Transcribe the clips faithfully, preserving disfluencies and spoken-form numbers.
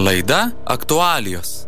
Laida aktualijos.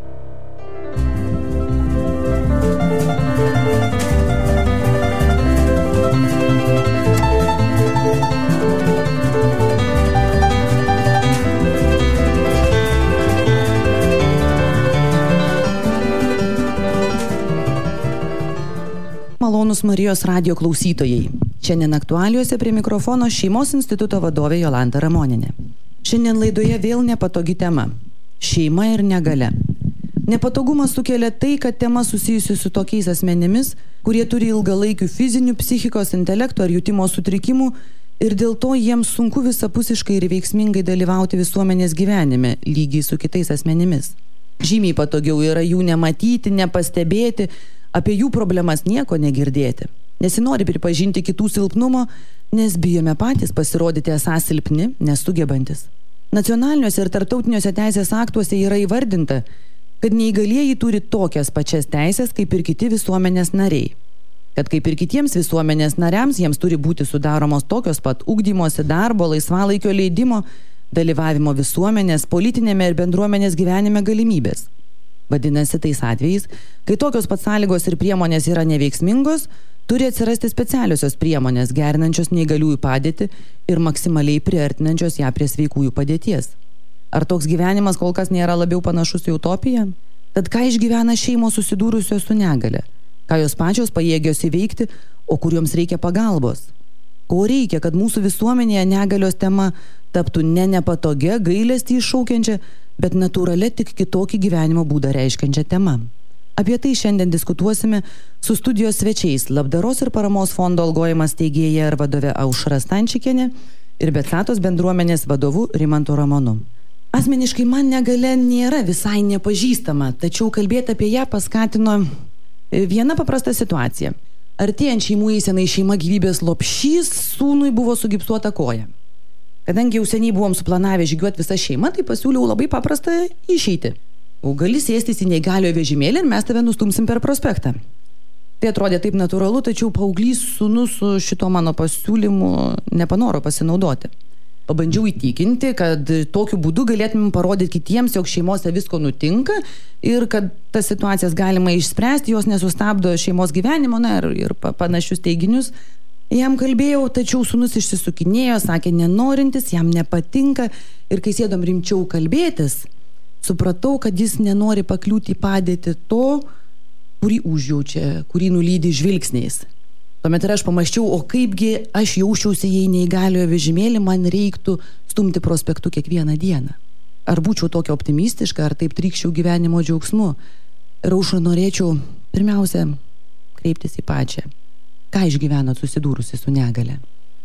Malonūs Marijos radijo klausytojai. Šiandien aktualijose prie mikrofono Šeimos instituto vadovė Jolanta Ramonienė. Šiandien laidoje vėl nepatogi tema – šeima ir negalia. Nepatogumas sukelia tai, kad tema susijusi su tokiais asmenimis, kurie turi ilgalaikių fizinių, psichikos, intelekto ar jutimo sutrikimų ir dėl to jiems sunku visapusiškai ir veiksmingai dalyvauti visuomenės gyvenime, lygiai su kitais asmenimis. Žymiai patogiau yra jų nematyti, nepastebėti, apie jų problemas nieko negirdėti. Nesinori pripažinti kitų silpnumo, nes bijome patys pasirodyti esą silpni, nesugebantis. Nacionaliniuose ir tarptautiniuose teisės aktuose yra įvardinta, kad neįgalieji turi tokias pačias teisės kaip ir kiti visuomenės nariai. Kad kaip ir kitiems visuomenės nariams jiems turi būti sudaromos tokios pat ugdymosi, darbo, laisvalaikio leidimo, dalyvavimo visuomenės, politinėme ir bendruomenės gyvenime galimybės. Vadinasi, tais atvejais, kai tokios pat sąlygos ir priemonės yra neveiksmingos, turi atsirasti specialiosios priemonės, gerinančios neįgaliųjų padėtį ir maksimaliai priartinančios ją prie sveikųjų padėties. Ar toks gyvenimas kol kas nėra labiau panašus į utopiją? Tad ką išgyvena šeimos susidūrusios su negale? Ką jos pačios pajėgios įveikti, o kurioms reikia pagalbos? Ko reikia, kad mūsų visuomenėje negalios tema taptų ne nepatogia, gailestį iššaukiančia, bet natūralia tik kitokį gyvenimo būdą reiškiančią temą. Apie tai šiandien diskutuosime su studijos svečiais Labdaros ir paramos fondo Algojimas steigėja ir vadove Aušra Stančikienė ir Betsatos bendruomenės vadovu Rimantu Ramonu. Asmeniškai man negalia nėra visai nepažįstama, tačiau kalbėti apie ją paskatino viena paprasta situacija. Artėjant šeimų eisenai šeima gyvybės lopšys, sūnui buvo sugipsuota koja. Kadangi jau seniai buvom suplanavę žygiuoti visą šeimą, tai pasiūliau labai paprastą išeitį. O gali sėstis į neįgaliojo vežimėlį ir mes tave nustumsim per prospektą. Tai atrodė taip natūralu, tačiau paauglys sūnus su šito mano pasiūlymu nepanoro pasinaudoti. Pabandžiau įtikinti, kad tokiu būdu galėtumėm parodyti kitiems, jog šeimose visko nutinka ir kad tas situacijas galima išspręsti, jos nesustabdo šeimos gyvenimo, na, ir, ir panašius teiginius. Jam kalbėjau, tačiau sūnus išsisukinėjo, sakė nenorintis, jam nepatinka ir kai sėdom rimčiau kalbėtis, supratau, kad jis nenori pakliūti į padėtį to, kurį užjaučia, kurį nulydi žvilgsniais. Tuomet ir aš pamaščiau, o kaipgi aš jausčiausi, jei neįgaliojo vežimėlį man reiktų stumti prospektu kiekvieną dieną. Ar būčiau tokia optimistiška, ar taip trykščiau gyvenimo džiaugsmu. Ir Aušra, norėčiau pirmiausia kreiptis į pačią. Ką išgyvenot susidūrusi su negale?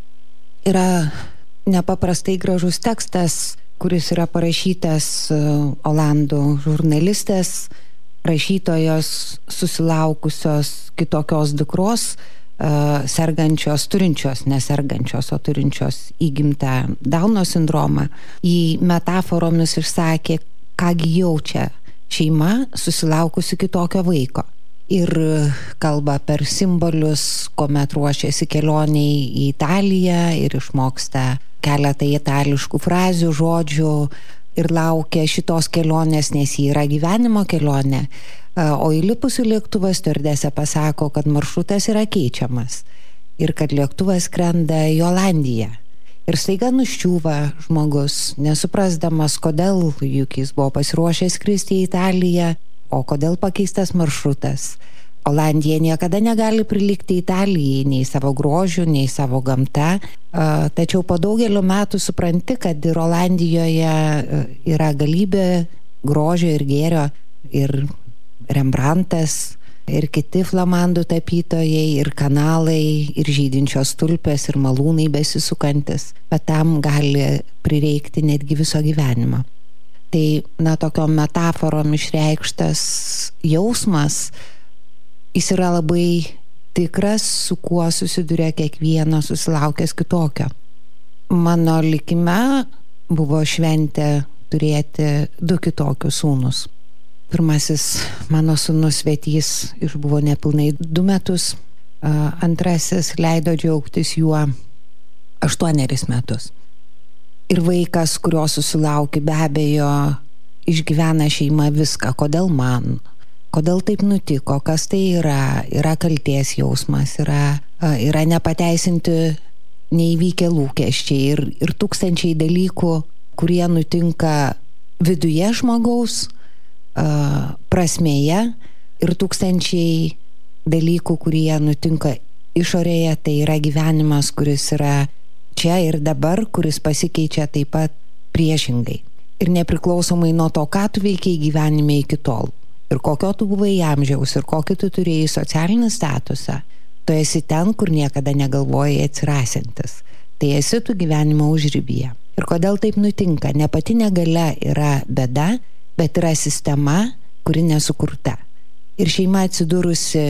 Yra nepaprastai gražus tekstas, kuris yra parašytas olandų žurnalistės, rašytojos susilaukusios kitokios dukros, sergančios, turinčios, nesergančios, o turinčios įgimtą Dauno sindromą. Į metaforomis išsakė, kągi jaučia šeima susilaukusi kitokio vaiko. Ir kalba per simbolius, kuomet ruošiasi kelioniai į Italiją ir išmoksta keletą itališkų frazių, žodžių ir laukia šitos kelionės, nes ji yra gyvenimo kelionė. O įlipus į lėktuvą stiuardesė pasako, kad maršrutas yra keičiamas ir kad lėktuvas skrenda į Olandiją. Ir staiga nuščiūva žmogus, nesuprasdamas, kodėl, juk jis buvo pasiruošęs skristi į Italiją, o kodėl pakeistas maršrutas. Olandija niekada negali prilygti Italijai, nei savo grožiu, nei savo gamta, tačiau po daugelio metų supranti, kad ir Olandijoje yra galybė grožio ir gėrio, ir Rembrandtas, ir kiti flamandų tapytojai, ir kanalai, ir žydinčios tulpės, ir malūnai besisukantis, bet tam gali prireikti netgi viso gyvenimo. Tai, na, tokiom metaforom išreikštas jausmas, jis yra labai tikras, su kuo susiduria kiekvieno susilaukęs kitokio. Mano likime buvo šventė turėti du kitokius sūnus. Pirmasis mano sūnus Svetys išbuvo nepilnai du metus, antrasis leido džiaugtis juo aštuoneris metus. Ir vaikas, kurio susilaukė, be abejo išgyvena šeima viską, kodėl man, kodėl taip nutiko, kas tai yra, yra kaltės jausmas, yra, yra nepateisinti neįvykę lūkesčiai ir, ir tūkstančiai dalykų, kurie nutinka viduje žmogaus, prasmėje ir tūkstančiai dalykų, kurie nutinka išorėje, tai yra gyvenimas, kuris yra čia ir dabar, kuris pasikeičia taip pat priešingai. Ir nepriklausomai nuo to, ką tu veikiai gyvenime iki tol, ir kokio tu buvai amžiaus, ir kokį tu turėjai socialinį statusą, tu esi ten, kur niekada negalvojai atsirasintis. Tai esi tu gyvenimo užribyje. Ir kodėl taip nutinka? Ne pati negalia yra bėda, bet yra sistema, kuri nesukurta. Ir šeima atsidūrusi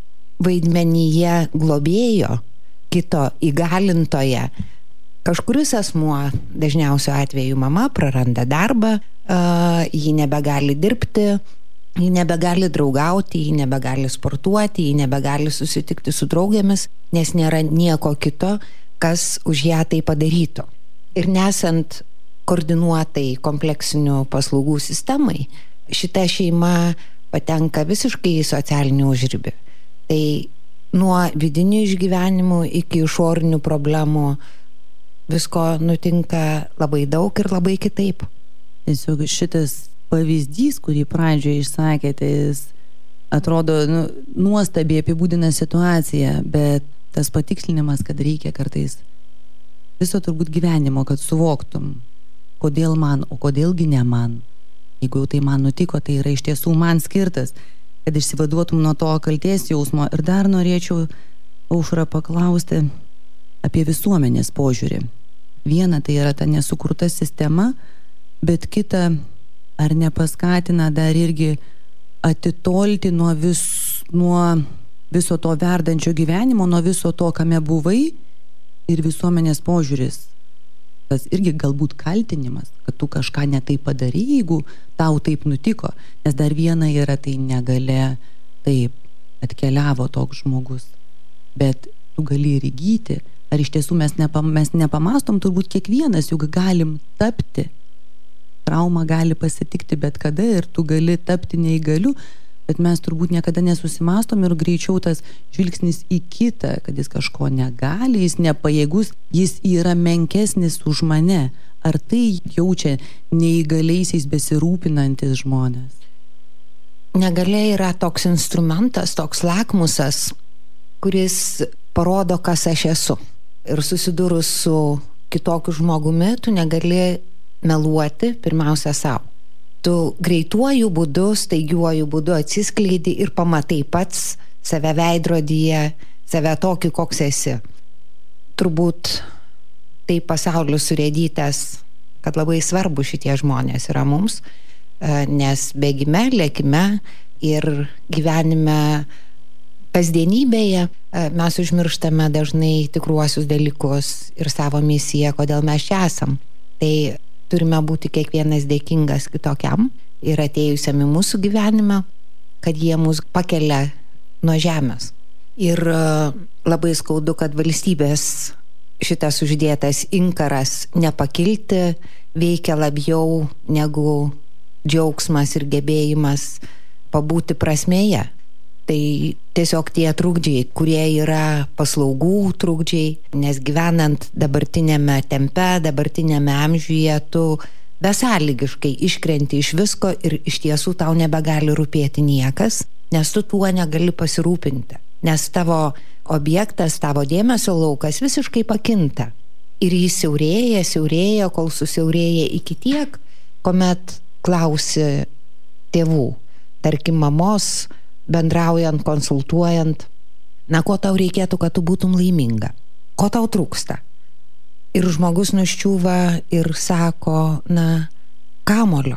vaidmenyje globėjo, kito įgalintoje, kažkuris asmuo, dažniausiu atveju mama, praranda darbą, uh, ji nebegali dirbti, ji nebegali draugauti, ji nebegali sportuoti, ji nebegali susitikti su draugėmis, nes nėra nieko kito, kas už ją tai padarytų. Ir nesant koordinuotai kompleksinių paslaugų sistemai, šita šeima patenka visiškai į socialinį užribį. Tai nuo vidinių išgyvenimų iki išorinių problemų visko nutinka labai daug ir labai kitaip. Tiesiog šitas pavyzdys, kurį pradžioje išsakėte, jis atrodo nu, nuostabiai apibūdina situaciją, bet tas patikslinimas, kad reikia kartais viso turbūt gyvenimo, kad suvoktum, kodėl man, o kodėlgi ne man. Jeigu tai man nutiko, tai yra iš tiesų man skirtas, kad išsivaduotum nuo to kaltės jausmo. Ir dar norėčiau, Aušra, paklausti apie visuomenės požiūrį. Viena tai yra ta nesukurta sistema, bet kita, ar nepaskatina dar irgi atitolti nuo, vis, nuo viso to verdančio gyvenimo, nuo viso to, kame buvai, ir visuomenės požiūris. Tas irgi galbūt kaltinimas, kad tu kažką ne taip padarai, jeigu tau taip nutiko. Nes dar viena yra tai negalia, taip, atkeliavo toks žmogus. Bet tu gali ir įgyti. Ar iš tiesų mes, nepa, mes nepamastom, turbūt kiekvienas juk galim tapti. Trauma gali pasitikti bet kada ir tu gali tapti neįgaliu, bet mes turbūt niekada nesusimastom ir greičiau tas žvilgsnis į kitą, kad jis kažko negali, jis nepajėgus, jis yra menkesnis už mane. Ar tai jaučia neįgaliaisiais besirūpinantis žmonės? Negalia yra toks instrumentas, toks lakmusas, kuris parodo, kas aš esu. Ir susidūrus su kitokiu žmogumi, tu negali meluoti pirmiausia savo. Tu greituoju būdu, staigiuoju būdu atsiskleidi ir pamatai pats save veidrodyje, save tokį, koks esi. Turbūt tai pasaulis surėdytas, kad labai svarbu šitie žmonės yra mums, nes bėgime, lėkime ir gyvenime kasdienybėje mes užmirštame dažnai tikruosius dalykus ir savo misiją, kodėl mes čia esam. Tai turime būti kiekvienas dėkingas kitokiam ir atėjusiam į mūsų gyvenimą, kad jie mus pakelia nuo žemės. Ir labai skaudu, kad valstybės šitas uždėtas inkaras nepakilti veikia labiau negu džiaugsmas ir gebėjimas pabūti prasmėje. Tai tiesiog tie trukdžiai, kurie yra paslaugų trukdžiai, nes gyvenant dabartinėme tempe, dabartinėme amžiuje, tu besąlygiškai iškrenti iš visko ir iš tiesų tau nebegali rūpėti niekas, nes tu tuo negali pasirūpinti. Nes tavo objektas, tavo dėmesio laukas visiškai pakinta. Ir jis siaurėja, siaurėja, kol susiaurėja iki tiek, kuomet klausi tėvų, tarkim mamos, bendraujant, konsultuojant, na, ko tau reikėtų, kad tu būtum laiminga? Ko tau trūksta? Ir žmogus nuščiūva ir sako, na, kamolio.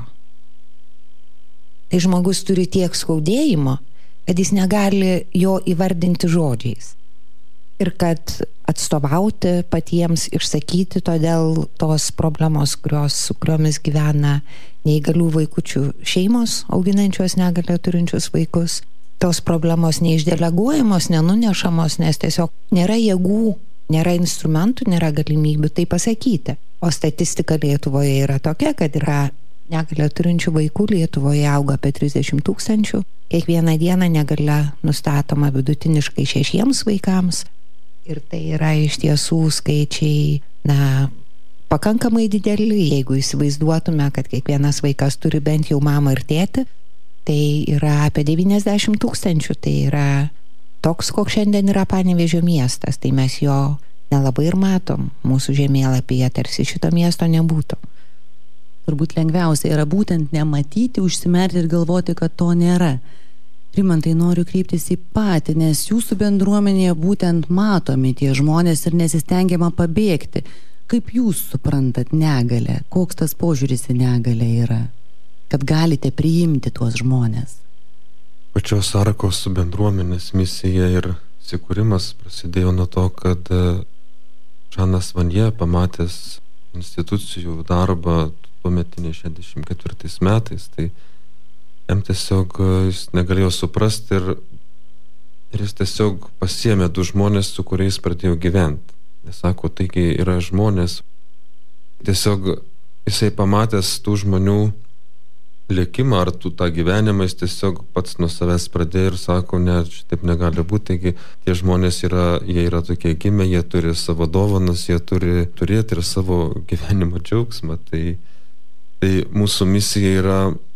Tai žmogus turi tiek skaudėjimo, kad jis negali jo įvardinti žodžiais. Ir kad atstovauti patiems, išsakyti, todėl tos problemos, kurios, su kuriomis gyvena neįgalių vaikučių šeimos, auginančios negalią turinčius vaikus, tos problemos neišdeleguojamos, nenunešamos, nes tiesiog nėra jėgų, nėra instrumentų, nėra galimybių tai pasakyti. O statistika Lietuvoje yra tokia, kad yra Negalią turinčių vaikų Lietuvoje auga apie trisdešimt tūkstančių. Kiekvieną dieną negalia nustatoma vidutiniškai šešiems vaikams. Ir tai yra iš tiesų skaičiai, na, pakankamai dideli. Jeigu įsivaizduotume, kad kiekvienas vaikas turi bent jau mamą ir tėtį, tai yra apie devyniasdešimt tūkstančių. Tai yra toks, koks šiandien yra Panevėžio miestas. Tai mes jo nelabai ir matom. Mūsų žemėlapyje tarsi šito miesto nebūtų. Turbūt lengviausia yra būtent nematyti, užsimerkti ir galvoti, kad to nėra. Rimantai, noriu kreiptis į patį, nes jūsų bendruomenėje būtent matomi tie žmonės ir nesistengiama pabėgti. Kaip jūs suprantat negalę? Koks tas požiūris į negalę yra? Kad galite priimti tuos žmonės? Pačios Arkos bendruomenės misija ir įsikūrimas prasidėjo nuo to, kad Žanas Vanje, pamatęs institucijų darbą tuometiniai šešiasdešimt ketvirtais metais, tai jam tiesiog jis negalėjo suprasti ir, ir jis tiesiog pasiėmė du žmonės, su kuriais pradėjo gyventi. Jis sako, taigi yra žmonės. Tiesiog jisai pamatęs tų žmonių likimą ar tų tą gyvenimą, jis tiesiog pats nuo savęs pradėjo ir sako, ne, šitaip negali būti, taigi tie žmonės yra, jie yra tokie gimę, jie turi savo dovanas, jie turi turėti ir savo gyvenimo džiaugsmą. Tai Tai mūsų misija yra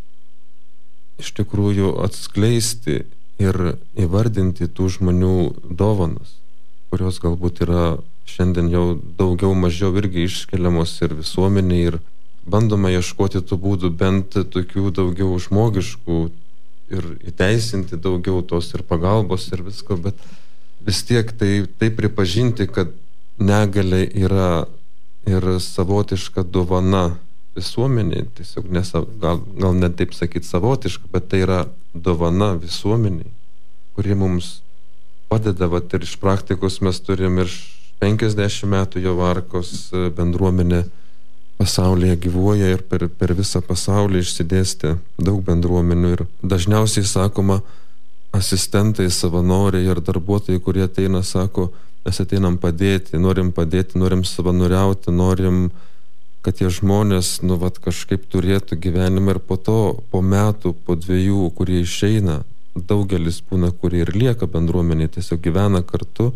iš tikrųjų atskleisti ir įvardinti tų žmonių dovanas, kurios galbūt yra šiandien jau daugiau mažiau irgi iškeliamos ir visuomenė, ir bandoma ieškoti tų būdų bent tokių daugiau žmogiškų ir įteisinti daugiau tos ir pagalbos ir visko, bet vis tiek tai, tai pripažinti, kad negalia yra ir savotiška dovana visuomeniai, tiesiog nesav, gal, gal net taip sakyti savotiška, bet tai yra dovana visuomeniai, kurie mums padeda, vat, ir iš praktikos mes turim ir penkiasdešimt metų jau Arkos bendruomenė pasaulyje gyvuoja ir per, per visą pasaulį išsidėstė daug bendruomenių ir dažniausiai sakoma, asistentai, savanoriai ir darbuotojai, kurie ateina, sako, mes ateinam padėti, norim padėti, norim savanoriauti, norim kad tie žmonės, nu, vat, kažkaip turėtų gyvenimą ir po to, po metų, po dviejų, kurie išeina, daugelis būna, kurie ir lieka bendruomenė, tiesiog gyvena kartu,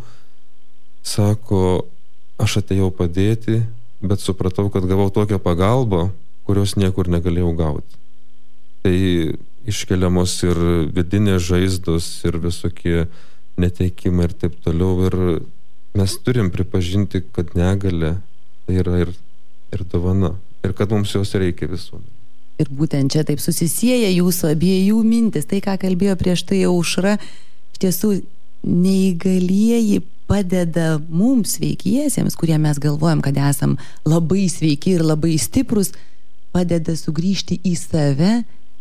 sako, aš atėjau padėti, bet supratau, kad gavau tokią pagalbą, kurios niekur negalėjau gauti. Tai iškeliamos ir vidinės žaizdos, ir visokie neteikimai ir taip toliau. Ir mes turim pripažinti, kad negalia tai yra ir ir dovana, ir kad mums jos reikia visuomenė. Ir būtent čia taip susisieja jūsų abiejų mintis, tai ką kalbėjo prieš tai Aušra, iš tiesų neįgalieji padeda mums sveikiesiems, kurie mes galvojam, kad esam labai sveiki ir labai stiprus, padeda sugrįžti į save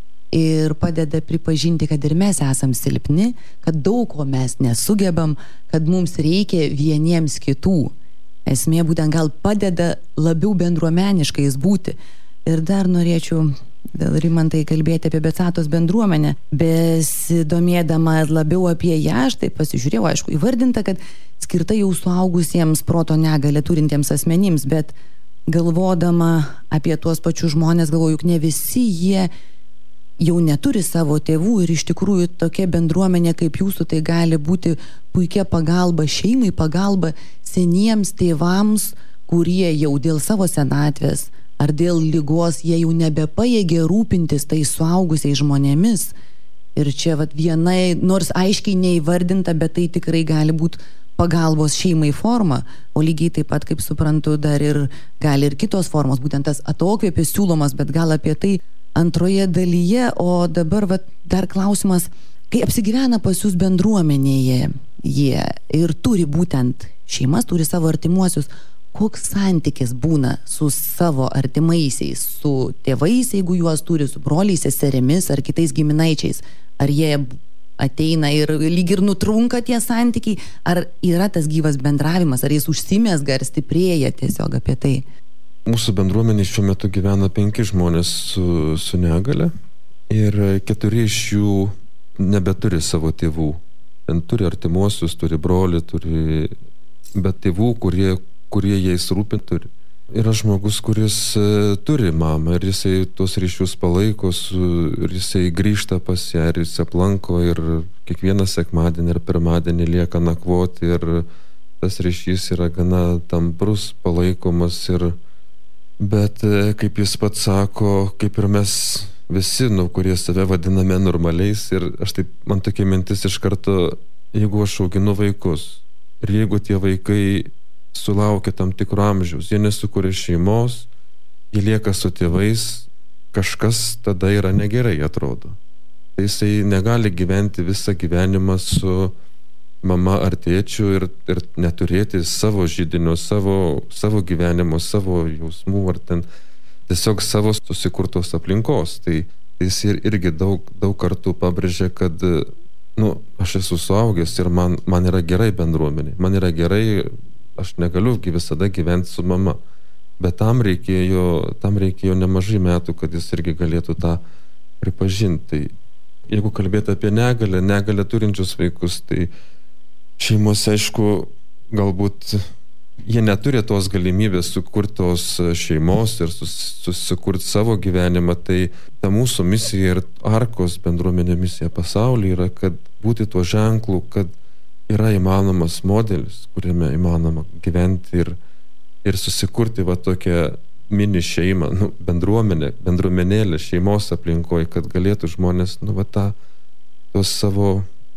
ir padeda pripažinti, kad ir mes esam silpni, kad daug ko mes nesugebam, kad mums reikia vieniems kitų. Esmė būtent gal padeda labiau bendruomeniškais būti. Ir dar norėčiau, vėl Rimantai, kalbėti apie Betsatos bendruomenę. Besidomėdama labiau apie ją, aš taip pasižiūrėjau, aišku, įvardinta, kad skirta jau suaugusiems proto negalią turintiems asmenims, bet galvodama apie tuos pačius žmonės, galvoju, juk ne visi jie jau neturi savo tėvų ir iš tikrųjų tokia bendruomenė kaip jūsų tai gali būti puikia pagalba šeimai, pagalba seniems tėvams, kurie jau dėl savo senatvės ar dėl ligos jie jau nebepajėgė rūpintis tais suaugusiais žmonėmis. Ir čia vat vienai, nors aiškiai neįvardinta, bet tai tikrai gali būti pagalbos šeimai forma, o lygiai taip pat, kaip suprantu, dar ir gali ir kitos formos, būtent tas atokvėpis siūlomas, bet gal apie tai antroje dalyje. O dabar vat, dar klausimas, kai apsigyvena pas jūs bendruomenėje jie ir turi būtent šeimas, turi savo artimuosius, koks santykis būna su savo artimaisiais, su tėvais, jeigu juos turi, su broliais, seserimis ar kitais giminaičiais? Ar jie ateina ir lyg ir nutrunka tie santykiai, ar yra tas gyvas bendravimas, ar jis užsimezga, ar stiprėja tiesiog apie tai? Mūsų bendruomenė šiuo metu gyvena penki žmonės su, su negale ir keturi iš jų nebeturi savo tėvų. Ten turi artimuosius, turi brolį, turi, bet tėvų, kurie, kurie jais rūpin turi. yra žmogus, kuris turi mamą ir jisai tos ryšius palaiko, su, ir jisai grįžta pas ją, ir jis aplanko ir kiekvieną sekmadienį ir pirmadienį lieka nakvoti ir tas ryšys yra gana tamprus, palaikomas ir bet kaip jis pats sako, kaip ir mes visi, nu, kurie save vadiname normaliais ir aš taip, man tokia mintis iš karto, jeigu aš auginu vaikus ir jeigu tie vaikai sulaukia tam tikro amžiaus, jie nesukuria šeimos, jie lieka su tėvais, kažkas tada yra negerai, atrodo. Tai jisai negali gyventi visą gyvenimą su mama ar tėčiu ir, ir neturėti savo židinio, savo, savo gyvenimo, savo jausmų ar ten tiesiog savo susikurtos aplinkos. Tai jis ir, irgi daug, daug kartų pabrėžia, kad nu, aš esu suaugęs ir man, man yra gerai bendruomenė, man yra gerai, aš negaliu visada gyventi su mama. Bet tam reikėjo, tam reikėjo nemažai metų, kad jis irgi galėtų tą pripažinti. Tai jeigu kalbėti apie negalę, negalę turinčius vaikus, tai šeimose, aišku, galbūt jie neturi tos galimybės sukurti tos šeimos ir sus, susikurti savo gyvenimą, tai ta mūsų misija ir Arkos bendruomenė misija pasaulyje yra, kad būti tuo ženklu, kad yra įmanomas modelis, kuriame įmanoma gyventi ir, ir susikurti va tokią mini šeimą, nu, bendruomenę, bendruomenėlę šeimos aplinkoje, kad galėtų žmonės, nu, va tą, tos savo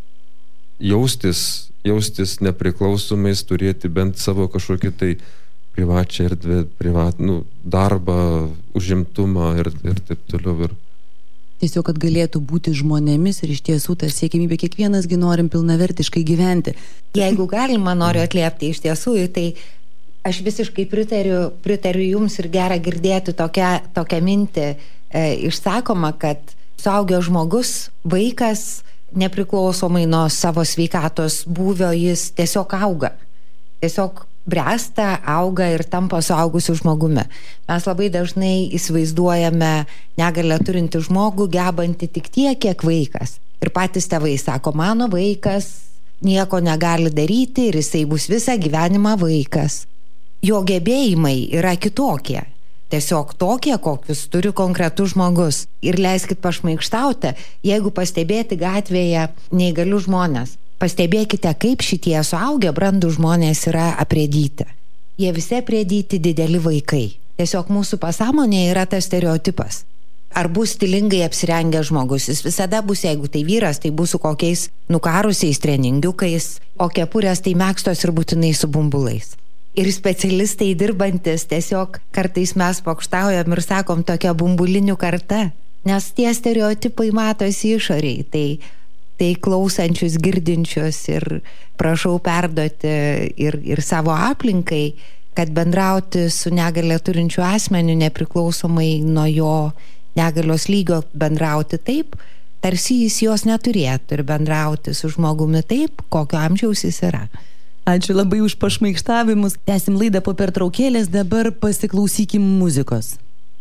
jaustis, jaustis nepriklausomais, turėti bent savo kažkokį tai privačią erdvę, privat, nu, darbą, užimtumą ir, ir taip toliau. Ir tiesiog, kad galėtų būti žmonėmis ir iš tiesų ta siekimybė, kiekvienasgi norim pilnavertiškai gyventi. Jeigu galima, noriu atliepti iš tiesų, tai aš visiškai pritariu, pritariu jums ir gera girdėti tokią, tokią mintį e, išsakoma, kad suaugęs žmogus, vaikas, nepriklausomai nuo savo sveikatos būvio, jis tiesiog auga. Tiesiog bręsta, auga ir tampa suaugusiu žmogumi. Mes labai dažnai įsivaizduojame negalią turinti žmogų, gebantį tik tiek, kiek vaikas. Ir patys tėvai sako, mano vaikas nieko negali daryti ir jisai bus visą gyvenimą vaikas. Jo gebėjimai yra kitokie. Tiesiog tokie, kokius turi konkretus žmogus. Ir leiskit pašmaikštauti, jeigu pastebėti gatvėje neįgalių žmonės, pastebėkite, kaip šitie suaugę brandų žmonės yra aprėdyti. Jie visi aprėdyti dideli vaikai. Tiesiog mūsų pasąmonėje yra tas stereotipas. Ar bus stilingai apsirengęs žmogus, jis visada bus, jeigu tai vyras, tai bus su kokiais nukarusiais treningiukais, o kepurės tai megztos ir būtinai su bumbulais. Ir specialistai dirbantis tiesiog kartais mes pokštaujam ir sakom tokia bumbulinių karta, nes tie stereotipai matosi išoriai, tai, tai klausančius, girdinčius ir prašau perduoti ir, ir savo aplinkai, kad bendrauti su negalią turinčiu asmeniu nepriklausomai nuo jo negalios lygio, bendrauti taip, tarsi jis jos neturėtų ir bendrauti su žmogumi taip, kokio amžiaus jis yra. Ačiū labai už pašmaikštavimus. Tęsim laidą po pertraukėlės, dabar pasiklausykim muzikos.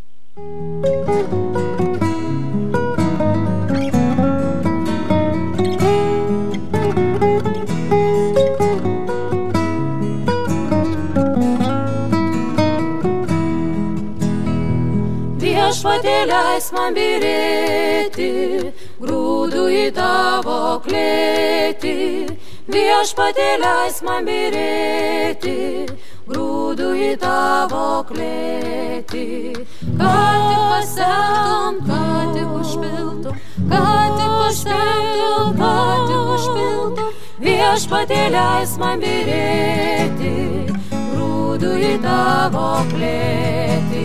Viešpatie, leisk man byrėti grūdų į tavo klėtį. Viešpatie, leisk man byrėti grūdų į tavo klėtį. Kad tik pasemtum, kad tik užpiltum, kad tik pasemtum, kad tik užpiltum. Viešpatie, leisk man byrėti grūdų į tavo klėtį.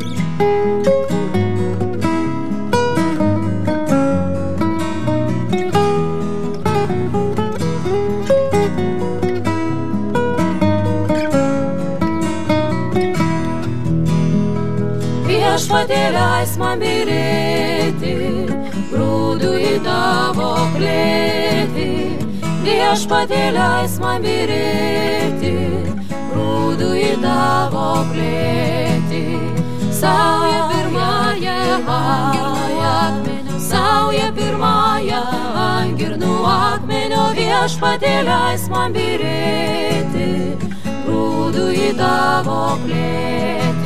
Viešpatie, leisk man byrėti grūdų į tavo klėtį. Viešpatie, leisk man byrėti grūdų į tavo klėtį. Sauja pirmąją ant girnų akmenio, sauja pirmąją ant girnų akmenio. Viešpatie, leisk man byrėti grūdų į tavo klėtį.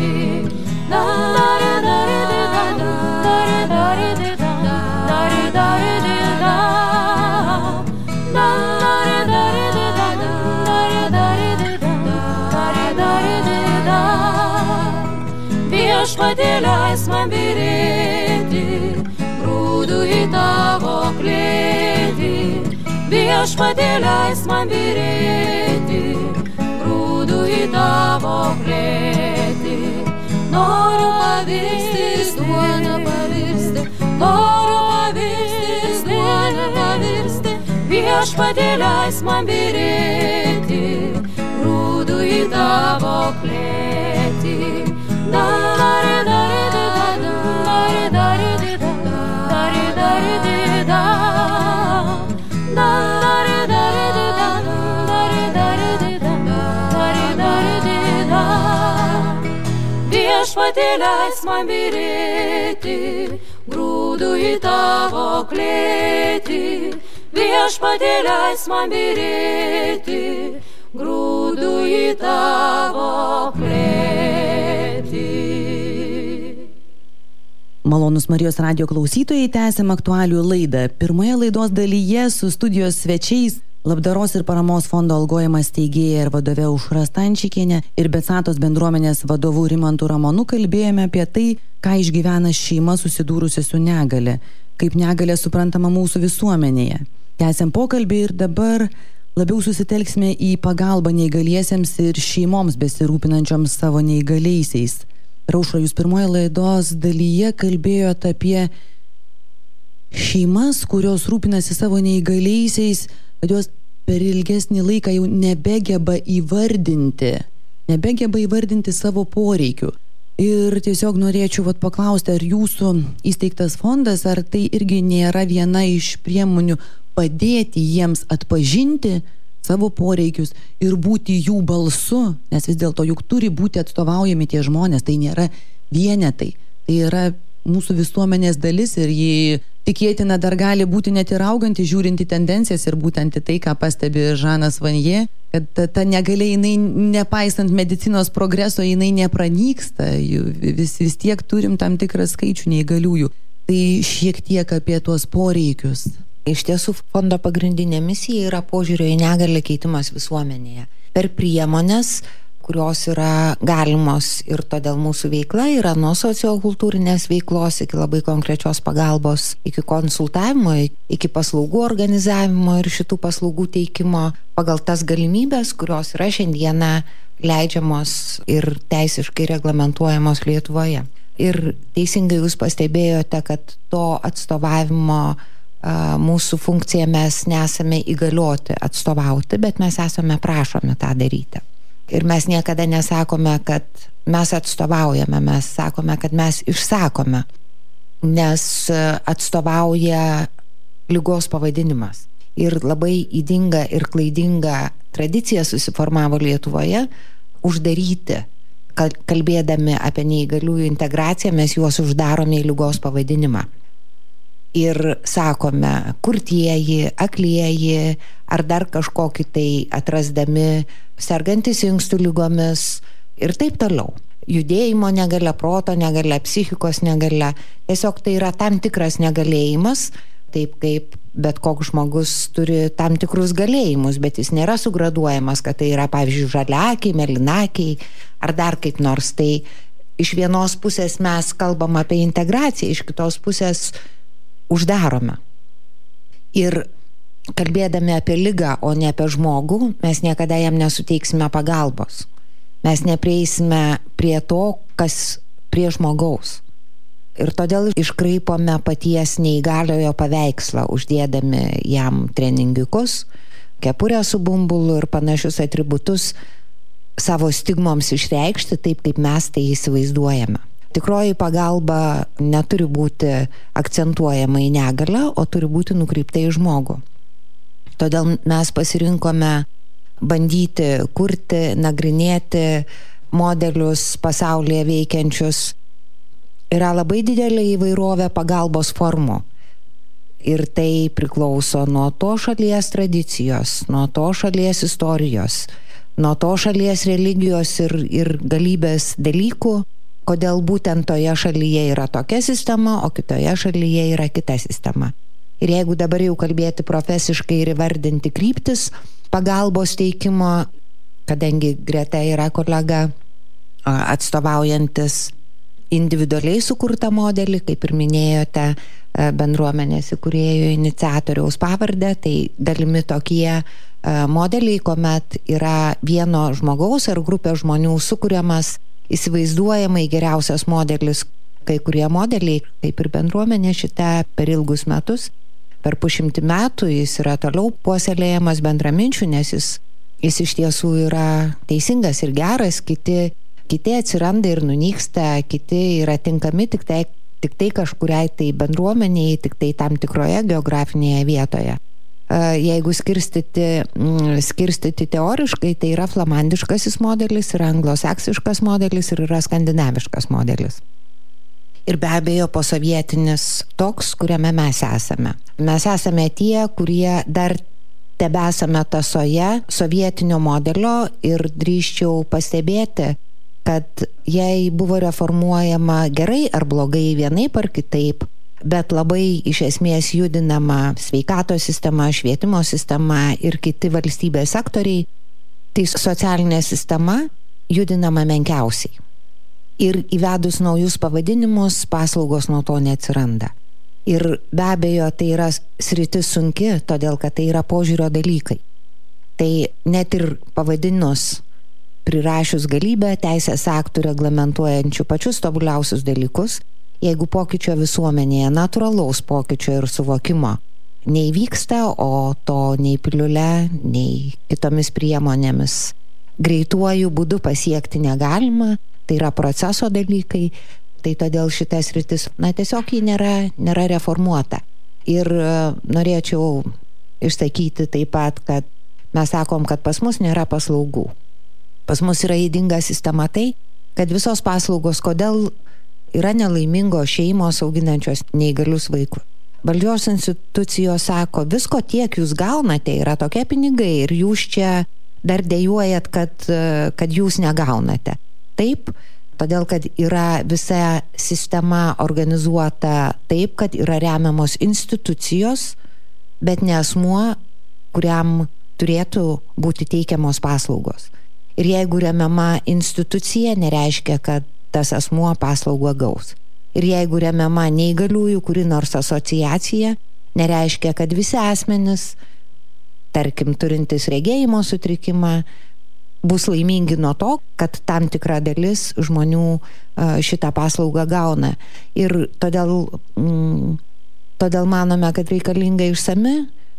Viešpatie leis man byrėti grūdų į tavo klėtį. Viešpatie leis man byrėti grūdų į tavo klėtį. Noriu pavirsti, duoną pavirsti, noriu pavirsti, duoną pavirsti. Viešpatie leis man byrėti grūdų į tavo klėtį. Dare, dare, dare, dare, dare, dare, dare, dare, dare, dare, dare, dare, dare. Viešpatie leis man byrėti grūdų į tavo klėtį. Viešpatie leis man byrėti grūdų į tavo klėtį. Malonus Marijos radijo klausytojai, tęsiam aktualijų laidą. Pirmoje laidos dalyje su studijos svečiais Labdaros ir paramos fondo Algojimas steigėja ir vadove Aušra Stančikienė ir Betsatos bendruomenės vadovu Rimantu Ramonu kalbėjome apie tai, ką išgyvena šeima susidūrusi su negale, kaip negalė suprantama mūsų visuomenėje. Tęsiam pokalbį ir dabar labiau susitelksime į pagalbą neįgaliesiems ir šeimoms besirūpinančioms savo neįgaliaisiais. Aušra, jūs pirmoje laidos dalyje kalbėjote apie šeimas, kurios rūpinasi savo neįgaliaisiais, kad jos per ilgesnį laiką jau nebegeba įvardinti, nebegeba įvardinti savo poreikių. Ir tiesiog norėčiau vat paklausti, ar jūsų įsteigtas fondas, ar tai irgi nėra viena iš priemonių padėti jiems atpažinti savo poreikius ir būti jų balsu, nes vis dėlto juk turi būti atstovaujami tie žmonės, tai nėra vienetai, tai yra mūsų visuomenės dalis ir ji tikėtina dar gali būti net ir auganti, žiūrinti tendencijas ir būtent į tai, ką pastebi Žanas Vanje, kad ta, ta negalia, jinai nepaisant medicinos progreso, jinai nepranyksta, vis, vis tiek turim tam tikrą skaičių neįgaliųjų. Tai šiek tiek apie tuos poreikius. Iš tiesų, fondo pagrindinė misija yra požiūrio į negalę keitimas visuomenėje. Per priemonės, kurios yra galimos ir todėl mūsų veikla yra nuo sociokultūrinės veiklos iki labai konkrečios pagalbos, iki konsultavimo, iki paslaugų organizavimo ir šitų paslaugų teikimo pagal tas galimybės, kurios yra šiandieną leidžiamos ir teisiškai reglamentuojamos Lietuvoje. Ir teisingai jūs pastebėjote, kad to atstovavimo mūsų funkcija mes nesame įgalioti atstovauti, bet mes esame prašomi tą daryti. Ir mes niekada nesakome, kad mes atstovaujame, mes sakome, kad mes išsakome, nes atstovauja ligos pavadinimas. Ir labai ydinga ir klaidinga tradicija susiformavo Lietuvoje uždaryti, kalbėdami apie neįgaliųjų integraciją, mes juos uždarome į ligos pavadinimą. Ir sakome, kurtieji, aklieji, ar dar kažkokį tai atrasdami, sergantis inkstų lygomis ir taip toliau. Judėjimo negalia, proto negalia, psichikos negalia. Tiesiog tai yra tam tikras negalėjimas, taip kaip bet koks žmogus turi tam tikrus galėjimus, bet jis nėra sugraduojamas, kad tai yra, pavyzdžiui, žaliakiai, melinakiai ar dar kaip nors. Tai iš vienos pusės mes kalbam apie integraciją, iš kitos pusės uždarome. Ir kalbėdami apie ligą, o ne apie žmogų, mes niekada jam nesuteiksime pagalbos. Mes neprieisime prie to, kas prie žmogaus. Ir todėl iškraipome paties neįgaliojo paveikslą, uždėdami jam treningiukus, kepurę su bumbulu ir panašius atributus savo stigmoms išreikšti taip, kaip mes tai įsivaizduojame. Tikroji pagalba neturi būti akcentuojama į negalę, o turi būti nukreipta į žmogų. Todėl mes pasirinkome bandyti kurti, nagrinėti modelius pasaulyje veikiančius. Yra labai didelė įvairovė pagalbos formų. Ir tai priklauso nuo to šalies tradicijos, nuo to šalies istorijos, nuo to šalies religijos ir, ir galybės dalykų, kodėl būtent toje šalyje yra tokia sistema, o kitoje šalyje yra kita sistema. Ir jeigu dabar jau kalbėti profesiškai ir įvardinti kryptis pagalbos teikimo, kadangi greta yra kolega atstovaujantis individualiai sukurtą modelį, kaip ir minėjote, bendruomenės įkūrėjo iniciatoriaus pavardę, tai dalimi tokie modeliai, kuomet yra vieno žmogaus ar grupės žmonių sukuriamas įsivaizduojamai geriausias modelis. Kai kurie modeliai, kaip ir bendruomenė šitą per ilgus metus, per pušimtį metų jis yra toliau puoselėjamas bendraminčių, nes jis, jis iš tiesų yra teisingas ir geras, kiti, kiti atsiranda ir nunyksta, kiti yra tinkami tik tai, tik tai kažkuriai tai bendruomeniai, tik tai tam tikroje geografinėje vietoje. Jeigu skirstyti, skirstyti teoriškai, tai yra flamandiškasis modelis, yra anglosaksiškas modelis ir yra skandinaviškas modelis. Ir be abejo posovietinis toks, kuriame mes esame. Mes esame tie, kurie dar tebesame tasoje sovietinio modelio ir drįsčiau pastebėti, kad jei buvo reformuojama gerai ar blogai vienaip ar kitaip, bet labai iš esmės judinama sveikatos sistema, švietimo sistema ir kiti valstybės sektoriai, tai socialinė sistema judinama menkiausiai. Ir įvedus naujus pavadinimus, paslaugos nuo to neatsiranda. Ir be abejo, tai yra sritis sunki, todėl kad tai yra požiūrio dalykai. Tai net ir pavadinus prirašius galybę teisės aktų reglamentuojančių pačius tobuliausius dalykus, jeigu pokyčio visuomenėje, natūralaus pokyčio ir suvokimo neįvyksta, o to nei piliule, nei kitomis priemonėmis greituoju būdu pasiekti negalima, tai yra proceso dalykai, tai todėl šitas sritis, na, tiesiog ji nėra, nėra reformuota. Ir norėčiau išsakyti taip pat, kad mes sakom, kad pas mus nėra paslaugų. Pas mus yra ydinga sistema tai, kad visos paslaugos, kodėl yra nelaimingos šeimos auginančios neįgalius vaikus. Valdžios institucijos sako, visko tiek jūs gaunate, yra tokie pinigai ir jūs čia dar dejuojat, kad, kad jūs negaunate. Taip, todėl kad yra visa sistema organizuota taip, kad yra remiamos institucijos, bet ne asmuo, kuriam turėtų būti teikiamos paslaugos. Ir jeigu remiama institucija, nereiškia, kad tas asmuo paslaugą gaus. Ir jeigu remiama neįgaliųjų kuri nors asociacija, nereiškia, kad visi asmenys, tarkim, turintis regėjimo sutrikimą, bus laimingi nuo to, kad tam tikra dalis žmonių šitą paslaugą gauna. Ir todėl, mm, todėl manome, kad reikalinga išsami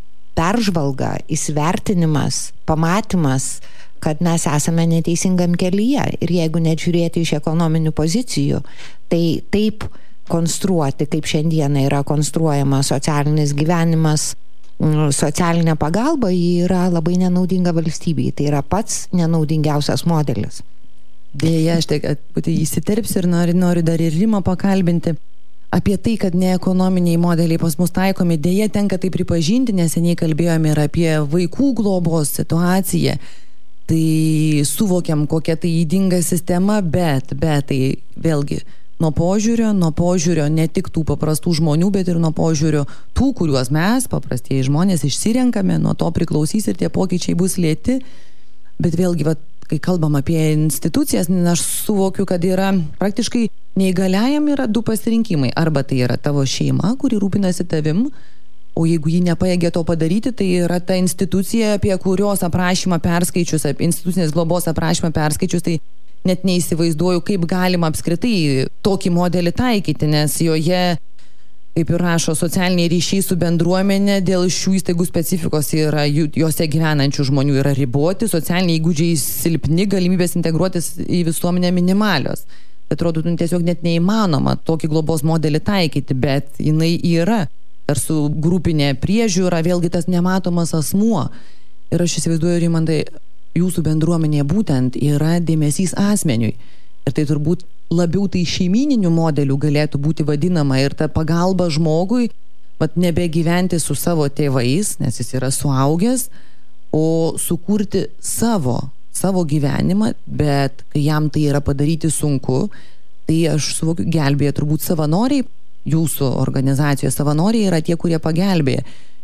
peržvalga, įsivertinimas, pamatymas, kad mes esame neteisingam kelyje. Ir jeigu net žiūrėti iš ekonominių pozicijų, tai taip konstruoti, kaip šiandieną yra konstruojamas socialinis gyvenimas, socialinė pagalba, ji yra labai nenaudinga valstybei. Tai yra pats nenaudingiausias modelis. Dėja, aš tai pati įsiterpsiu ir noriu, noriu dar ir Rimą pakalbinti apie tai, kad neekonominiai modeliai pas mus taikomi. Dėja, tenka tai pripažinti, neseniai kalbėjome ir apie vaikų globos situaciją. Tai suvokiam, kokia tai ydinga sistema, bet, bet tai vėlgi nuo požiūrio, nuo požiūrio ne tik tų paprastų žmonių, bet ir nuo požiūrio tų, kuriuos mes, paprastieji žmonės, išsirenkame, nuo to priklausys ir tie pokyčiai bus lėti. Bet vėlgi, va, kai kalbam apie institucijas, aš suvokiu, kad yra praktiškai neįgaliajam yra du pasirinkimai. Arba tai yra tavo šeima, kuri rūpinasi tavim, o jeigu ji nepajėgia to padaryti, tai yra ta institucija, apie kurios aprašymą perskaičius, apie institucinės globos aprašymą perskaičius, tai net neįsivaizduoju, kaip galima apskritai tokį modelį taikyti, nes joje, kaip ir rašo, socialiniai ryšiai su bendruomenė dėl šių įstaigų specifikos yra, jose gyvenančių žmonių yra riboti, socialiniai įgūdžiai silpni, galimybės integruotis į visuomenę minimalios. Atrodo, tiesiog net neįmanoma tokį globos modelį taikyti, bet jinai yra. Ar su grupinė priežiūra, vėlgi tas nematomas asmuo. Ir aš įsivaizduoju, Rimandai, jūsų bendruomenėje būtent yra dėmesys asmeniui. Ir tai turbūt labiau tai šeimininių modelių galėtų būti vadinama ir ta pagalba žmogui, vat nebegyventi su savo tėvais, nes jis yra suaugęs, o sukurti savo, savo gyvenimą, bet kai jam tai yra padaryti sunku, tai aš suvokiu, gelbėja turbūt savanoriai, jūsų organizacijos savanoriai yra tie, kurie pagelbėja.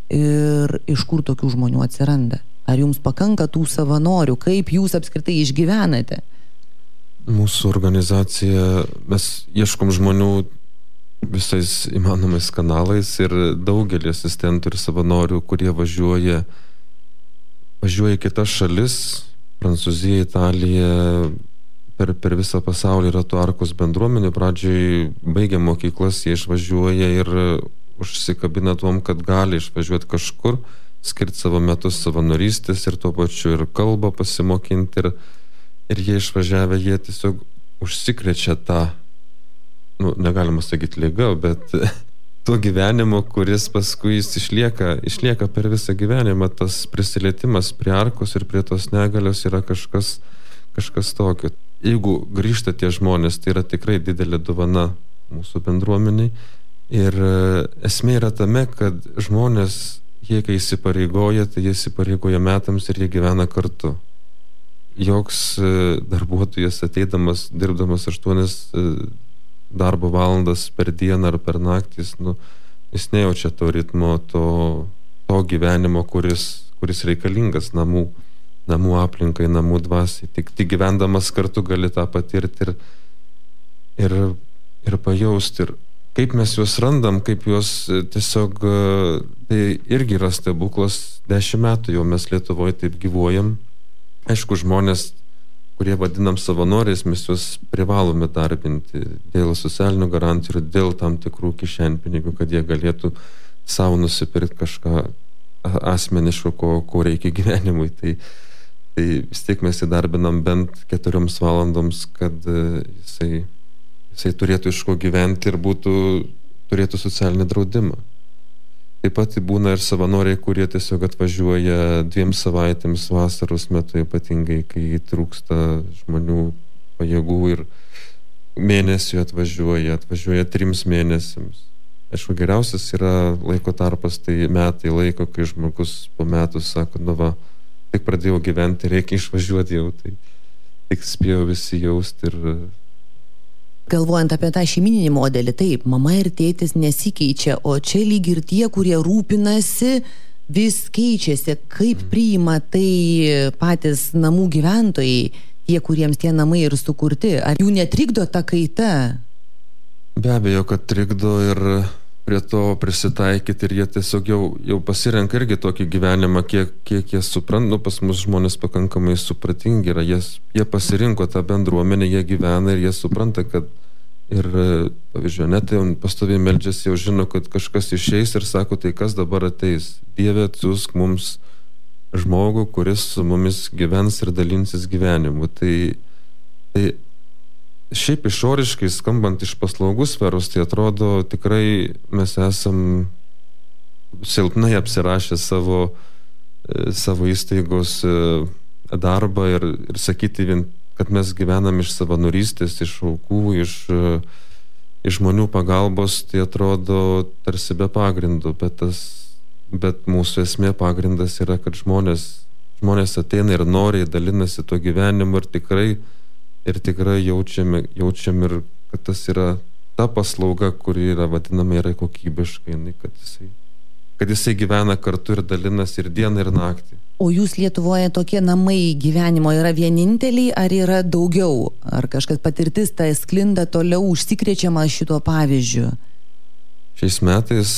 Ir iš kur tokių žmonių atsiranda? Ar jums pakanka tų savanorių? Kaip jūs apskritai išgyvenate? Mūsų organizacija, mes ieškom žmonių visais įmanomais kanalais ir daugelį asistentų ir savanorių, kurie važiuoja, važiuoja į kitas šalis, Prancūzija, Italija, per, per visą pasaulį yra tų Arkos bendruomenių. Pradžioj baigia mokyklas, jie išvažiuoja ir užsikabina tuom, kad gali išvažiuoti kažkur, skirti savo metus savanorystės ir tuo pačiu ir kalbą pasimokinti. Ir, ir jie išvažiavę, jie tiesiog užsikrečia tą, nu, negalima sakyti liga, bet tuo gyvenimu, kuris paskui jis išlieka, išlieka per visą gyvenimą. Tas prisilietimas prie Arkos ir prie tos negalios yra kažkas, kažkas tokio. Jeigu grįžta tie žmonės, tai yra tikrai didelė dovana mūsų bendruomeniai. Ir esmė yra tame, kad žmonės, jie kai įsipareigoja, tai jie įsipareigoja metams ir jie gyvena kartu. Joks darbuotojas ateidamas, dirbdamas aštuonias darbo valandas per dieną ar per naktis, nu, jis nejaučia to ritmo, to, to gyvenimo, kuris, kuris reikalingas namų, namų aplinkai, namų dvasiai. Tik, tik gyvendamas kartu gali tą patirti ir, ir, ir pajausti. Ir kaip mes juos randam, kaip juos tiesiog, tai irgi yra stebuklas. Dešimt metų jau mes Lietuvoje taip gyvuojam. Aišku, žmonės, kurie vadinam savanoriais, mes juos privalome darbinti dėl socialinių garantijų ir dėl tam tikrų kišenpinigių, kad jie galėtų savo nusipirkti kažką asmeniško, ko, ko reikia gyvenimui. Tai, tai vis tiek mes įdarbinam bent keturioms valandoms, kad jisai, jisai turėtų iš ko gyventi ir būtų, turėtų socialinį draudimą. Taip pat būna ir savanoriai, kurie tiesiog atvažiuoja dviem savaitėms vasaros metu, ypatingai, kai trūksta žmonių pajėgų ir mėnesių atvažiuoja, atvažiuoja trims mėnesiams. Aišku, geriausias yra laiko tarpas, tai metai laiko, kai žmogus po metų sako, nu va, tik pradėjau gyventi, reikia išvažiuoti jau, tai tik spėjau visi jausti ir... Galvojant apie tą šeimininį modelį, taip, mama ir tėtis nesikeičia, o čia lyg ir tie, kurie rūpinasi, vis keičiasi. Kaip priima tai patys namų gyventojai, tie, kuriems tie namai ir sukurti? Ar jų netrikdo ta kaita? Be abejo, kad trikdo ir prie to prisitaikyti ir jie tiesiog jau, jau pasirenka irgi tokį gyvenimą, kiek, kiek jie supranta. Nu, pas mus žmonės pakankamai supratingi yra, jie, jie pasirinko tą bendruomenę, jie gyvena ir jie supranta, kad ir, pavyzdžiui, net jau pastoviai meldžiasi, jau žino, kad kažkas išeis ir sako, tai kas dabar ateis? Dieve, atsiųsk mums žmogų, kuris su mumis gyvens ir dalinsis gyvenimu. Tai, tai šiaip išoriškai skambant iš paslaugų sferos, tai atrodo tikrai mes esam silpnai apsirašę savo, savo įstaigos darbą ir, ir sakyti, kad mes gyvenam iš savanorystės, iš aukų, iš, iš žmonių pagalbos, tai atrodo tarsi be pagrindų, bet, tas, bet mūsų esmė pagrindas yra, kad žmonės, žmonės ateina ir noriai dalinasi tuo gyvenimu ir tikrai Ir tikrai jaučiame, jaučiam ir, kad tas yra ta paslauga, kuri yra vadinama yra kokybiškai, kad jisai, kad jisai gyvena kartu ir dalinasi ir dieną, ir naktį. O jūs Lietuvoje tokie namai gyvenimo yra vieninteliai, ar yra daugiau? Ar kažkas patirtis tai sklinda toliau, užsikrečiama šituo pavyzdžiu? Šiais metais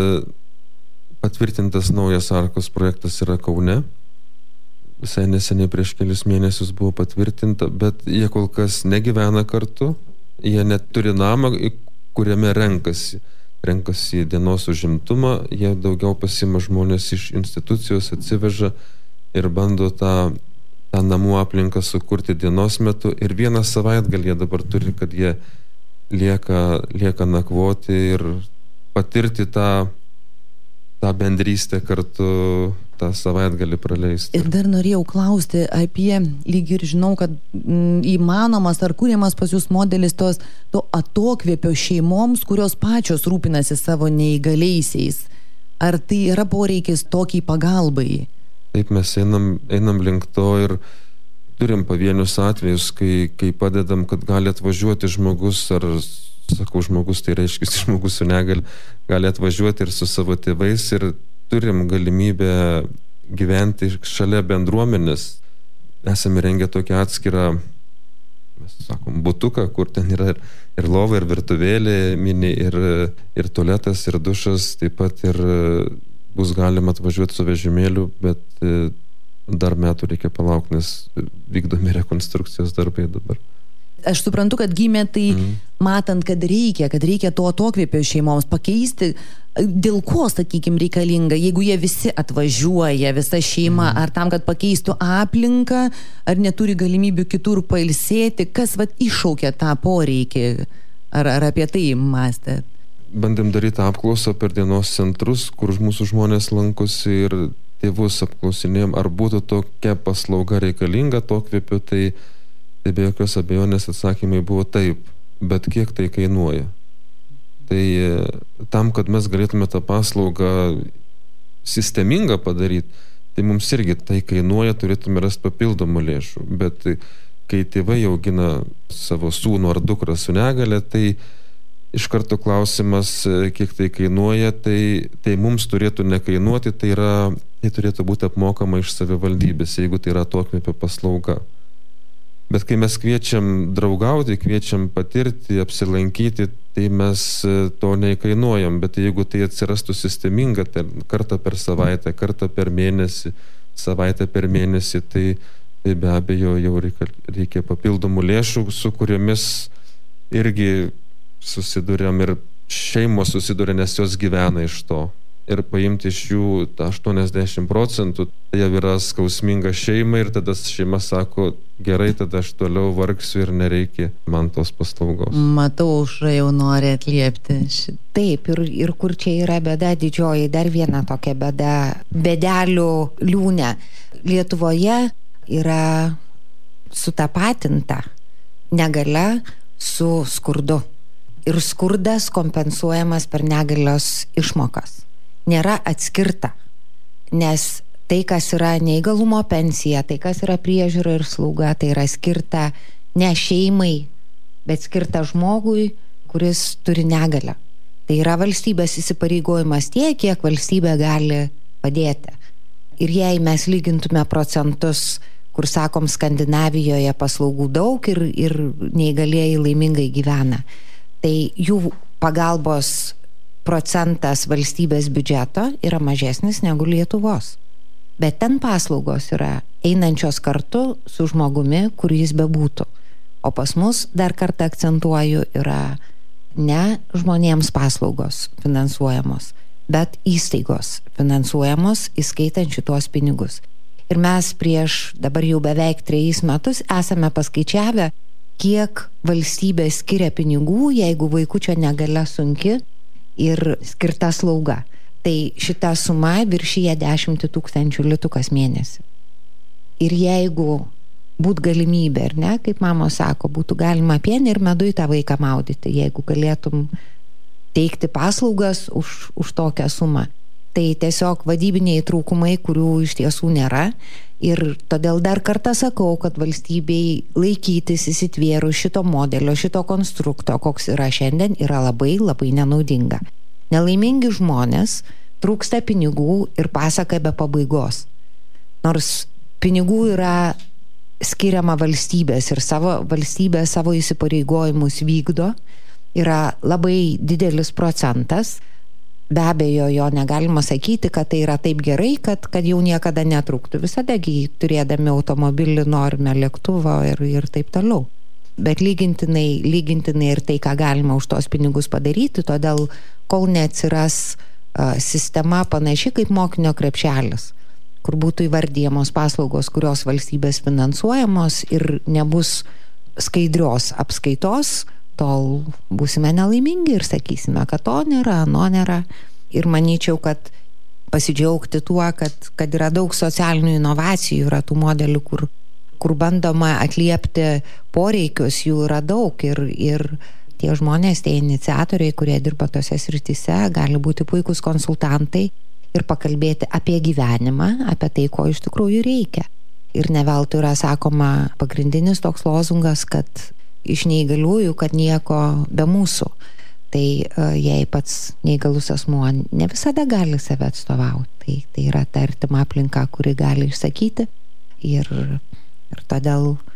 patvirtintas naujas Arkos projektas yra Kaune. Visai neseniai prieš kelius mėnesius buvo patvirtinta, bet jie kol kas negyvena kartu, jie neturi namą, kuriame renkasi, renkasi dienos užimtumą, jie daugiau pasima žmonės iš institucijos, atsiveža ir bando tą, tą namų aplinką sukurti dienos metu ir vieną savaitgalį jie dabar turi, kad jie lieka, lieka nakvoti ir patirti tą, tą bendrystę kartu, tą savaitgalį praleisti. Ir dar norėjau klausti apie, lyg ir žinau, kad m, įmanomas ar kūriamas pas jūs modelis tos, to atokvėpio šeimoms, kurios pačios rūpinasi savo neįgaliaisiais. Ar tai yra poreikis tokiai pagalbai? Taip, mes einam, einam link to ir turim pavienius atvejus, kai, kai padedam, kad gali atvažiuoti žmogus, ar, sakau, žmogus, tai reiškia žmogus su negali, gali atvažiuoti ir su savo tėvais ir turim galimybę gyventi šalia bendruomenės. Esame rengę tokią atskirą mes sakom, butuką, kur ten yra ir, ir lova, ir virtuvėlė, mini, ir, ir tualetas, ir dušas, taip pat ir bus galima atvažiuoti su vežimėliu, bet dar metų reikia palaukti, nes vykdomi rekonstrukcijos darbai dabar. Aš suprantu, kad gimė tai mm. matant, kad reikia, kad reikia to atokvėpio šeimoms pakeisti, dėl ko, sakykime, reikalinga, jeigu jie visi atvažiuoja, visa šeima, mm. ar tam, kad pakeistų aplinką, ar neturi galimybių kitur pailsėti, kas vat iššaukia tą poreikį, ar, ar apie tai mąstėt? Bandėm daryti apklausą per dienos centrus, kur mūsų žmonės lankosi ir tėvus apklausinėjom, ar būtų tokia paslauga reikalinga atokvėpio, tai Tai be jokios abejonės atsakymai buvo taip, bet kiek tai kainuoja. Tai tam, kad mes galėtume tą paslaugą sistemingą padaryti, tai mums irgi tai kainuoja, turėtume rasti papildomų lėšų. Bet kai tėvai augina savo sūnų ar dukrą su negale, tai iš karto klausimas, kiek tai kainuoja, tai, tai mums turėtų nekainuoti, tai, yra, tai turėtų būti apmokama iš savivaldybės, jeigu tai yra atokvėpio paslauga. Bet kai mes kviečiam draugauti, kviečiam patirti, apsilankyti, tai mes to neįkainuojam. Bet jeigu tai atsirastų sisteminga, tai kartą per savaitę, kartą per mėnesį, savaitę per mėnesį, tai, tai be abejo jau reikia, reikia papildomų lėšų, su kuriomis irgi susiduriam ir šeimos susiduria, nes jos gyvena iš to. Ir paimti iš jų aštuoniasdešimt procentų, tai jau yra skausminga šeima ir tada šeima sako, gerai, tada aš toliau vargsiu ir nereikia man tos paslaugos. Matau, Aušra jau nori atliepti. Taip, ir, ir kur čia yra bėda didžioji, dar viena tokia bėda, bėdelių liūnė. Lietuvoje yra sutapatinta negalia su skurdu. Ir skurdas kompensuojamas per negalios išmokas. Nėra atskirta, nes tai, kas yra neįgalumo pensija, tai, kas yra priežiūra ir slauga, tai yra skirta ne šeimai, bet skirta žmogui, kuris turi negalią. Tai yra valstybės įsipareigojimas tiek, kiek valstybė gali padėti. Ir jei mes lygintume procentus, kur sakom, Skandinavijoje paslaugų daug ir, ir neįgalieji laimingai gyvena, tai jų pagalbos procentas valstybės biudžeto yra mažesnis negu Lietuvos. Bet ten paslaugos yra einančios kartu su žmogumi, kur jis bebūtų. O pas mus, dar kartą akcentuoju, yra ne žmonėms paslaugos finansuojamos, bet įstaigos finansuojamos, įskaitant šitos pinigus. Ir mes prieš dabar jau beveik trejus metus esame paskaičiavę, kiek valstybė skiria pinigų, jeigu vaikučio negalia sunki ir skirta slauga. Tai šita suma viršyja dešimt tūkstančių litų kas mėnesį. Ir jeigu būt galimybė, ir ne, kaip mamos sako, būtų galima pienį ir medų į tą vaiką maudyti, jeigu galėtum teikti paslaugas už, už tokią sumą. Tai tiesiog vadybiniai trūkumai, kurių iš tiesų nėra. Ir todėl dar kartą sakau, kad valstybei laikytis įsitvėrus šito modelio, šito konstrukto, koks yra šiandien, yra labai, labai nenaudinga. Nelaimingi žmonės, trūksta pinigų ir pasaka be pabaigos. Nors pinigų yra skiriama valstybės ir savo valstybė savo įsipareigojimus vykdo, yra labai didelis procentas. Be abejo, jo negalima sakyti, kad tai yra taip gerai, kad, kad jau niekada netrūktų. Visadagi turėdami automobilį norime lėktuvo ir, ir taip toliau. Bet lygintinai, lygintinai ir tai, ką galima už tos pinigus padaryti, todėl kol neatsiras uh, sistema panaši kaip mokinio krepšelis, kur būtų įvardyjamos paslaugos, kurios valstybės finansuojamos ir nebus skaidrios apskaitos, tol būsime nelaimingi ir sakysime, kad to nėra, ano nėra. Ir manyčiau, kad pasidžiaugti tuo, kad, kad yra daug socialinių inovacijų, yra tų modelių, kur, kur bandoma atliepti poreikius, jų yra daug ir, ir tie žmonės, tie iniciatoriai, kurie dirba tose srityse, gali būti puikūs konsultantai ir pakalbėti apie gyvenimą, apie tai, ko iš tikrųjų reikia. Ir ne veltui yra sakoma pagrindinis toks lozungas, kad iš neįgaliųjų, kad nieko be mūsų. Tai jei pats neįgalus asmuo ne visada gali save atstovauti, tai, tai yra ta artima aplinka, kuri gali išsakyti ir, ir todėl,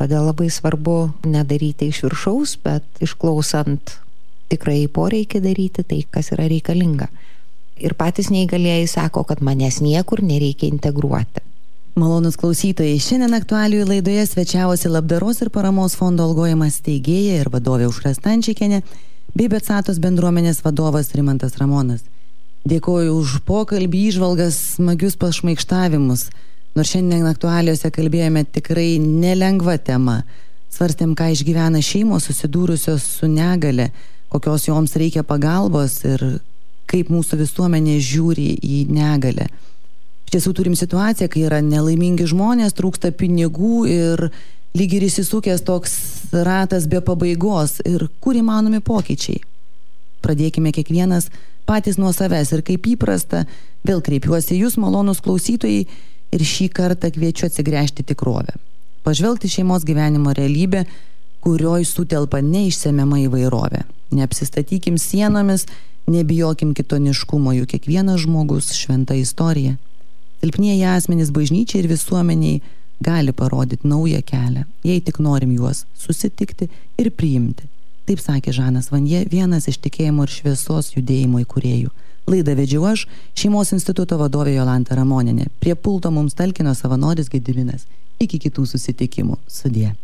Todėl labai svarbu nedaryti iš viršaus, bet išklausant tikrai poreikį daryti tai, kas yra reikalinga. Ir patys neįgalieji sako, kad manęs niekur nereikia integruoti. Malonus klausytojai, šiandien aktualijų laidoje svečiavosi Labdaros ir paramos fondo Algojimas steigėja ir vadovė Aušra Stančikienė bei Betsatos bendruomenės vadovas Rimantas Ramonas. Dėkoju už pokalbį, įžvalgas, smagius pašmaikštavimus. Nors šiandien aktualijose kalbėjome tikrai nelengva tema. Svarstėm, ką išgyvena šeimos susidūrusios su negale, kokios joms reikia pagalbos ir kaip mūsų visuomenė žiūri į negalę. Iš tiesų turim situaciją, kai yra nelaimingi žmonės, trūksta pinigų ir lyg ir įsisukęs toks ratas be pabaigos. Ir kur įmanomi pokyčiai? Pradėkime kiekvienas patys nuo savęs ir kaip įprasta, vėl kreipiuosi jūs, malonus klausytojai, ir šį kartą kviečiu atsigręžti tikrovę. Pažvelgti šeimos gyvenimo realybę, kurioj sutelpa neišsemiama įvairovė. Neapsistatykim sienomis, nebijokim kitoniškumo, juk kiekvienas žmogus šventa istorija. Silpnieji asmenys bažnyčiai ir visuomeniai gali parodyti naują kelią, jei tik norim juos susitikti ir priimti. Taip sakė Žanas Vanje, vienas iš tikėjimo ir šviesos judėjimo įkūrėjų. Laidą vedžiau aš, Šeimos instituto vadovė Jolanta Ramonienė. Prie pulto mums talkino savanoris Gediminas. Iki kitų susitikimų. Sudie.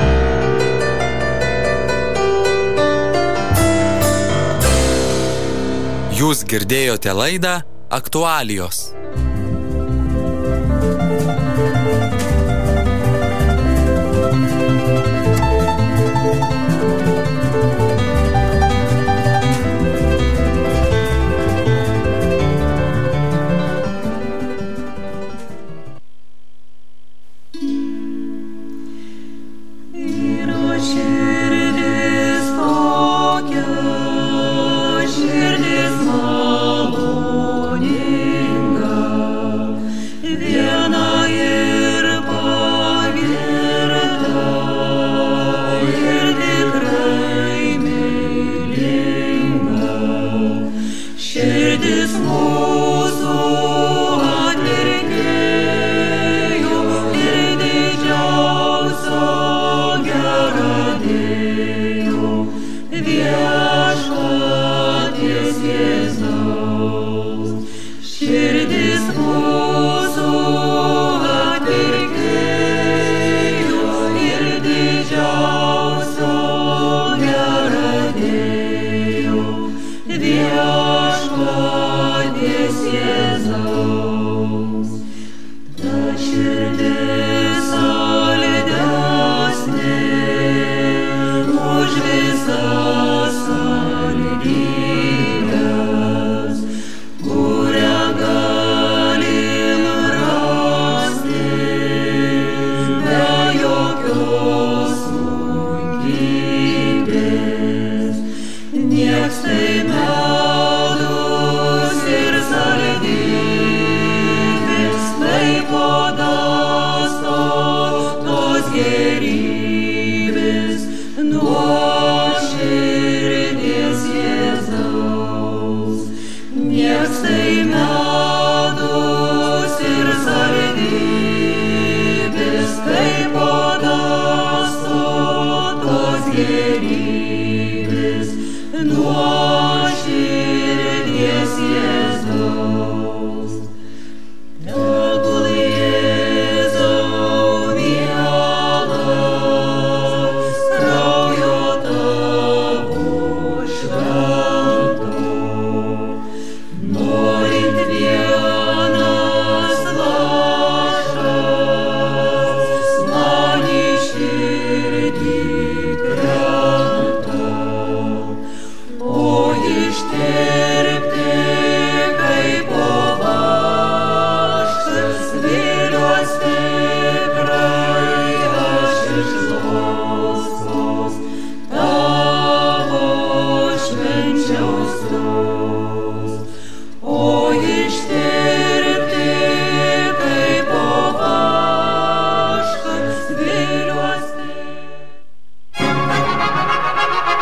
Jūs girdėjote laidą Aktualijos. No.